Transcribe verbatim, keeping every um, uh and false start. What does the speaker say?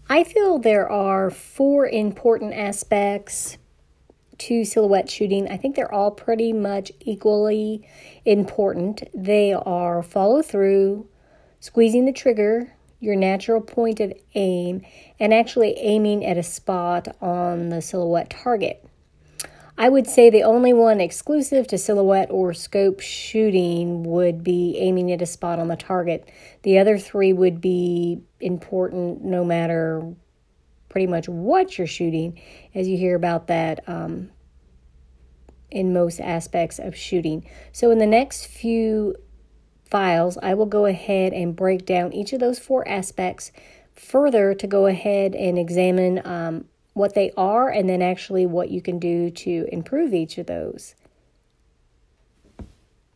I feel there are four important aspects to silhouette shooting. I think they're all pretty much equally important. They are follow through, squeezing the trigger, your natural point of aim, and actually aiming at a spot on the silhouette target. I would say the only one exclusive to silhouette or scope shooting would be aiming at a spot on the target. The other three would be important no matter pretty much what you're shooting, as you hear about that um, in most aspects of shooting. So in the next few files, I will go ahead and break down each of those four aspects further to go ahead and examine um, what they are, and then actually what you can do to improve each of those.